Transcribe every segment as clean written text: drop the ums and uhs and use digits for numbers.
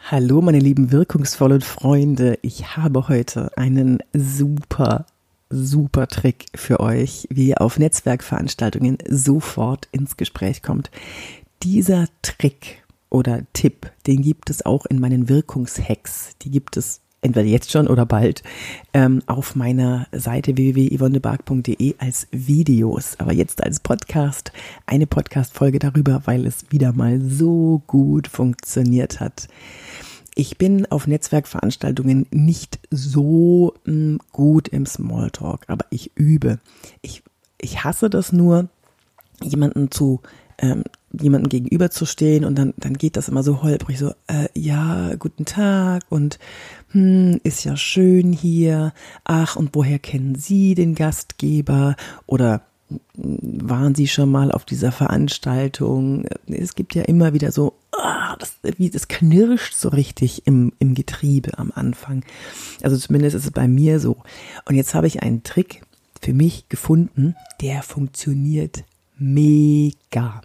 Hallo meine lieben wirkungsvollen Freunde, ich habe heute einen super Trick für euch, wie ihr auf Netzwerkveranstaltungen sofort ins Gespräch kommt. Dieser Trick oder Tipp, den gibt es auch in meinen Wirkungshacks, die gibt es entweder jetzt schon oder bald, auf meiner Seite www.yvonnebark.de als Videos, aber jetzt als Podcast, eine Podcast-Folge darüber, weil es wieder mal so gut funktioniert hat. Ich bin auf Netzwerkveranstaltungen nicht so gut im Smalltalk, aber ich übe. Ich hasse das nur, jemandem gegenüber zu stehen und dann geht das immer so holprig, so, ja, guten Tag und ist ja schön hier, ach, und woher kennen Sie den Gastgeber oder waren Sie schon mal auf dieser Veranstaltung? Es gibt ja immer wieder so, das knirscht so richtig im Getriebe am Anfang. Also zumindest ist es bei mir so. Und jetzt habe ich einen Trick für mich gefunden, der funktioniert mega.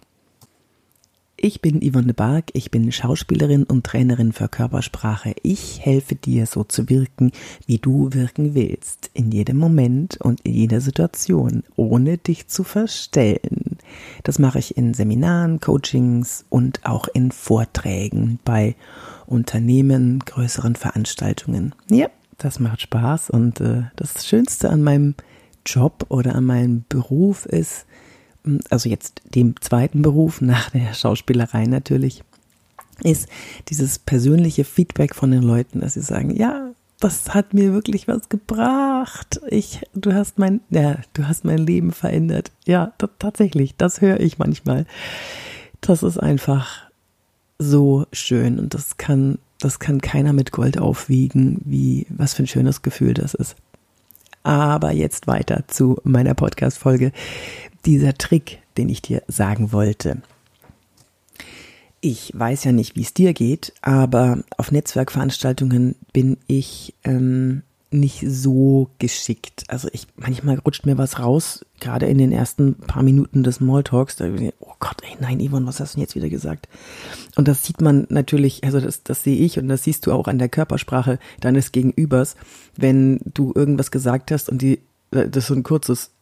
Ich bin Yvonne Bark, ich bin Schauspielerin und Trainerin für Körpersprache. Ich helfe dir, so zu wirken, wie du wirken willst, in jedem Moment und in jeder Situation, ohne dich zu verstellen. Das mache ich in Seminaren, Coachings und auch in Vorträgen bei Unternehmen, größeren Veranstaltungen. Ja, das macht Spaß und das Schönste an meinem Job oder an meinem Beruf ist, also jetzt dem zweiten Beruf nach der Schauspielerei natürlich, ist dieses persönliche Feedback von den Leuten, dass sie sagen, ja, das hat mir wirklich was gebracht. Du hast mein Leben verändert. Ja, tatsächlich, das höre ich manchmal. Das ist einfach so schön und das kann keiner mit Gold aufwiegen, was für ein schönes Gefühl das ist. Aber jetzt weiter zu meiner Podcast-Folge. Dieser Trick, den ich dir sagen wollte. Ich weiß ja nicht, wie es dir geht, aber auf Netzwerkveranstaltungen bin ich nicht so geschickt. Also manchmal rutscht mir was raus, gerade in den ersten paar Minuten des Smalltalks. Da bin ich, oh Gott, nein, Yvonne, was hast du denn jetzt wieder gesagt? Und das sieht man natürlich, also das sehe ich und das siehst du auch an der Körpersprache deines Gegenübers, wenn du irgendwas gesagt hast und das ist so ein kurzes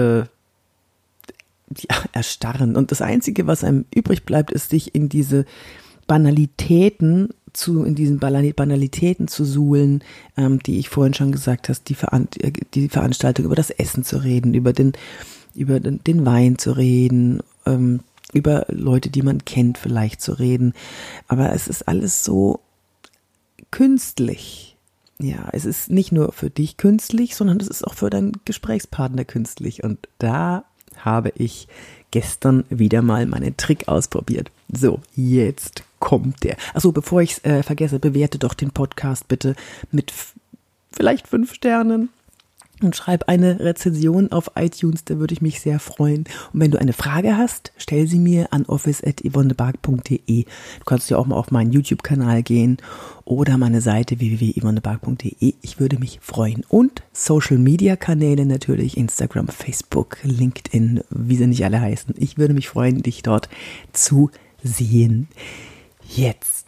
erstarren. Und das Einzige, was einem übrig bleibt, ist, sich in diesen Banalitäten zu suhlen, die ich vorhin schon gesagt habe, die Veranstaltung, über das Essen zu reden, über den Wein zu reden, über Leute, die man kennt, vielleicht zu reden. Aber es ist alles so künstlich. Ja, es ist nicht nur für dich künstlich, sondern es ist auch für deinen Gesprächspartner künstlich. Und da habe ich gestern wieder mal meinen Trick ausprobiert. So, jetzt kommt der. Achso, bevor ich es vergesse, bewerte doch den Podcast bitte mit vielleicht 5 Sternen und schreib eine Rezension auf iTunes, da würde ich mich sehr freuen. Und wenn du eine Frage hast, stell sie mir an office@yvonnebark.de. Du kannst ja auch mal auf meinen YouTube-Kanal gehen oder meine Seite www.yvonnebark.de. Ich würde mich freuen. Und Social-Media-Kanäle natürlich, Instagram, Facebook, LinkedIn, wie sie nicht alle heißen. Ich würde mich freuen, dich dort zu sehen. Jetzt.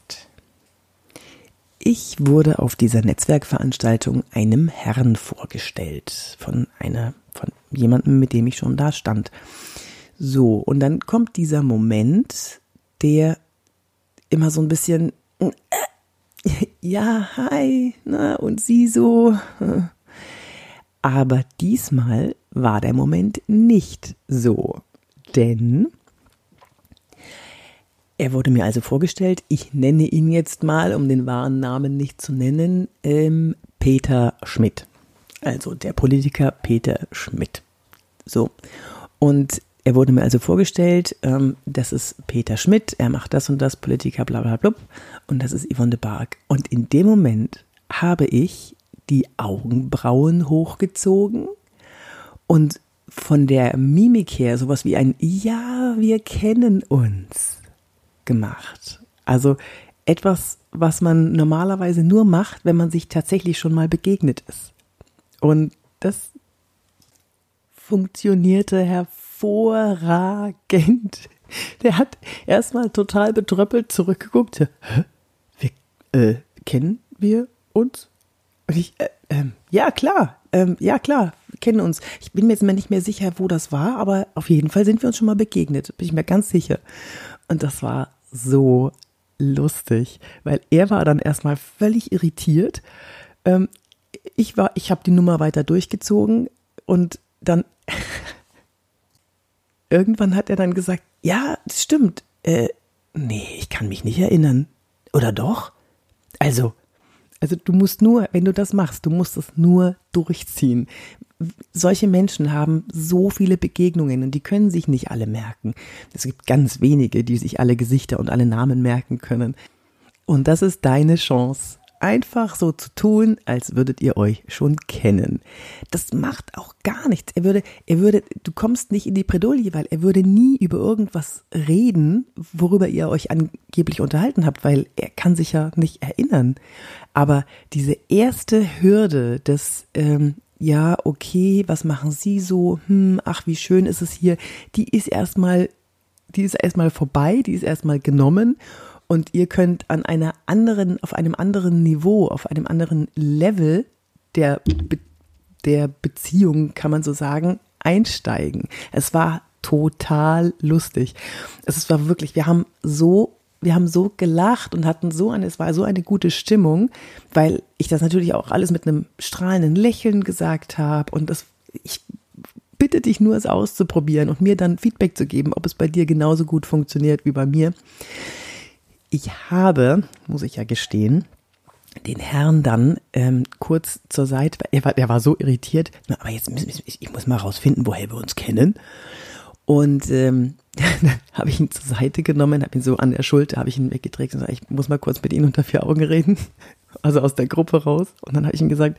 Ich wurde auf dieser Netzwerkveranstaltung einem Herrn vorgestellt, von jemandem, mit dem ich schon da stand. So, und dann kommt dieser Moment, der immer so ein bisschen, ja, hi, na, und Sie so. Aber diesmal war der Moment nicht so, denn er wurde mir also vorgestellt, ich nenne ihn jetzt mal, um den wahren Namen nicht zu nennen, Peter Schmidt. Also der Politiker Peter Schmidt. So, und er wurde mir also vorgestellt, das ist Peter Schmidt, er macht das und das, Politiker, bla bla bla, und das ist Yvonne Bark. Und in dem Moment habe ich die Augenbrauen hochgezogen und von der Mimik her sowas wie ein Ja, wir kennen uns gemacht. Also etwas, was man normalerweise nur macht, wenn man sich tatsächlich schon mal begegnet ist. Und das funktionierte hervorragend. Der hat erstmal total betröppelt zurückgeguckt. kennen wir uns? Und ich, ja klar, kennen uns. Ich bin mir jetzt mal nicht mehr sicher, wo das war, aber auf jeden Fall sind wir uns schon mal begegnet, bin ich mir ganz sicher. Und das war so lustig, weil er war dann erstmal völlig irritiert. Ich habe die Nummer weiter durchgezogen und dann irgendwann hat er dann gesagt, ja, das stimmt. Nee, ich kann mich nicht erinnern. Oder doch? Also du musst nur, wenn du das machst, du musst es nur durchziehen. Solche Menschen haben so viele Begegnungen und die können sich nicht alle merken. Es gibt ganz wenige, die sich alle Gesichter und alle Namen merken können. Und das ist deine Chance. Einfach so zu tun, als würdet ihr euch schon kennen. Das macht auch gar nichts. Du kommst nicht in die Bredouille, weil er würde nie über irgendwas reden, worüber ihr euch angeblich unterhalten habt, weil er kann sich ja nicht erinnern. Aber diese erste Hürde des, ja, okay, was machen Sie so? Ach, wie schön ist es hier. Die ist erstmal vorbei, die ist erstmal genommen. Und ihr könnt auf einem anderen Niveau, auf einem anderen Level der Beziehung, kann man so sagen, einsteigen. Es war total lustig. Es war wirklich, wir haben so gelacht und es war so eine gute Stimmung, weil ich das natürlich auch alles mit einem strahlenden Lächeln gesagt habe und ich bitte dich nur, es auszuprobieren und mir dann Feedback zu geben, ob es bei dir genauso gut funktioniert wie bei mir. Ich habe, muss ich ja gestehen, den Herrn dann kurz zur Seite, er war so irritiert, aber ich muss mal rausfinden, woher wir uns kennen. Und dann habe ich ihn zur Seite genommen, habe ihn so an der Schulter, habe ich ihn weggedreht und gesagt, ich muss mal kurz mit Ihnen unter 4 Augen reden, also aus der Gruppe raus. Und dann habe ich ihm gesagt,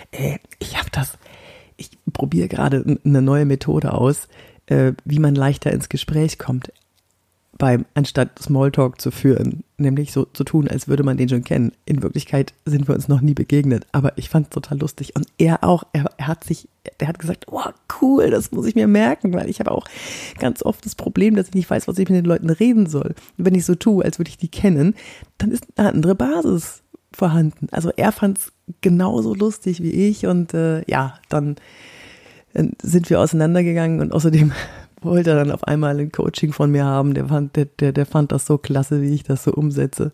ich probiere gerade eine neue Methode aus, wie man leichter ins Gespräch kommt. Anstatt Smalltalk zu führen, nämlich so zu tun, als würde man den schon kennen. In Wirklichkeit sind wir uns noch nie begegnet, aber ich fand es total lustig. Und er auch, der hat gesagt, oh cool, das muss ich mir merken, weil ich habe auch ganz oft das Problem, dass ich nicht weiß, was ich mit den Leuten reden soll. Und wenn ich so tue, als würde ich die kennen, dann ist eine andere Basis vorhanden. Also er fand es genauso lustig wie ich und dann sind wir auseinandergegangen und außerdem wollte er dann auf einmal ein Coaching von mir haben. Der fand das so klasse, wie ich das so umsetze.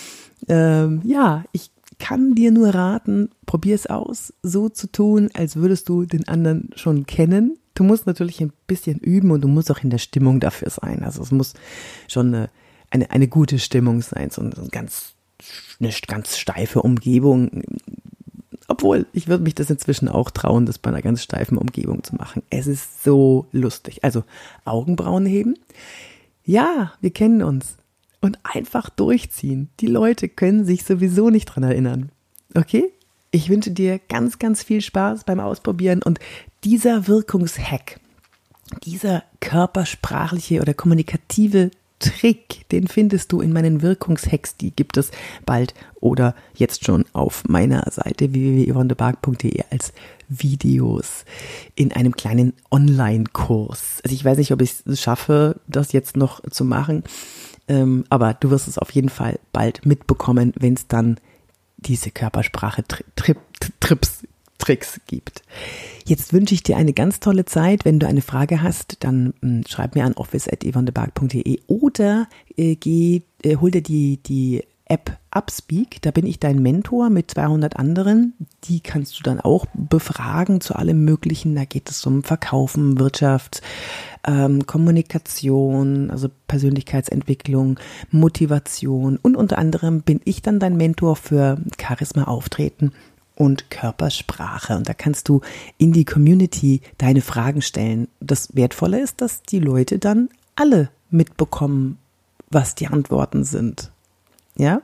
Ich kann dir nur raten, probier es aus, so zu tun, als würdest du den anderen schon kennen. Du musst natürlich ein bisschen üben und du musst auch in der Stimmung dafür sein. Also es muss schon eine gute Stimmung sein, so eine ganz steife Umgebung. Obwohl, ich würde mich das inzwischen auch trauen, das bei einer ganz steifen Umgebung zu machen. Es ist so lustig. Also Augenbrauen heben. Ja, wir kennen uns. Und einfach durchziehen. Die Leute können sich sowieso nicht dran erinnern. Okay? Ich wünsche dir ganz, ganz viel Spaß beim Ausprobieren. Und dieser Wirkungshack, dieser körpersprachliche oder kommunikative Trick, den findest du in meinen Wirkungshacks, die gibt es bald oder jetzt schon auf meiner Seite www.yvonnebark.de als Videos in einem kleinen Online-Kurs. Also ich weiß nicht, ob ich es schaffe, das jetzt noch zu machen, aber du wirst es auf jeden Fall bald mitbekommen, wenn es dann diese Körpersprache-Tricks gibt. Jetzt wünsche ich dir eine ganz tolle Zeit. Wenn du eine Frage hast, dann schreib mir an office@yvonnebark.de oder hol dir die App Upspeak. Da bin ich dein Mentor mit 200 anderen. Die kannst du dann auch befragen zu allem Möglichen. Da geht es um Verkaufen, Wirtschaft, Kommunikation, also Persönlichkeitsentwicklung, Motivation und unter anderem bin ich dann dein Mentor für Charisma, Auftreten und Körpersprache. Und da kannst du in die Community deine Fragen stellen. Das Wertvolle ist, dass die Leute dann alle mitbekommen, was die Antworten sind. Ja?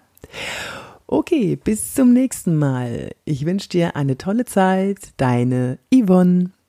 Okay, bis zum nächsten Mal. Ich wünsche dir eine tolle Zeit. Deine Yvonne.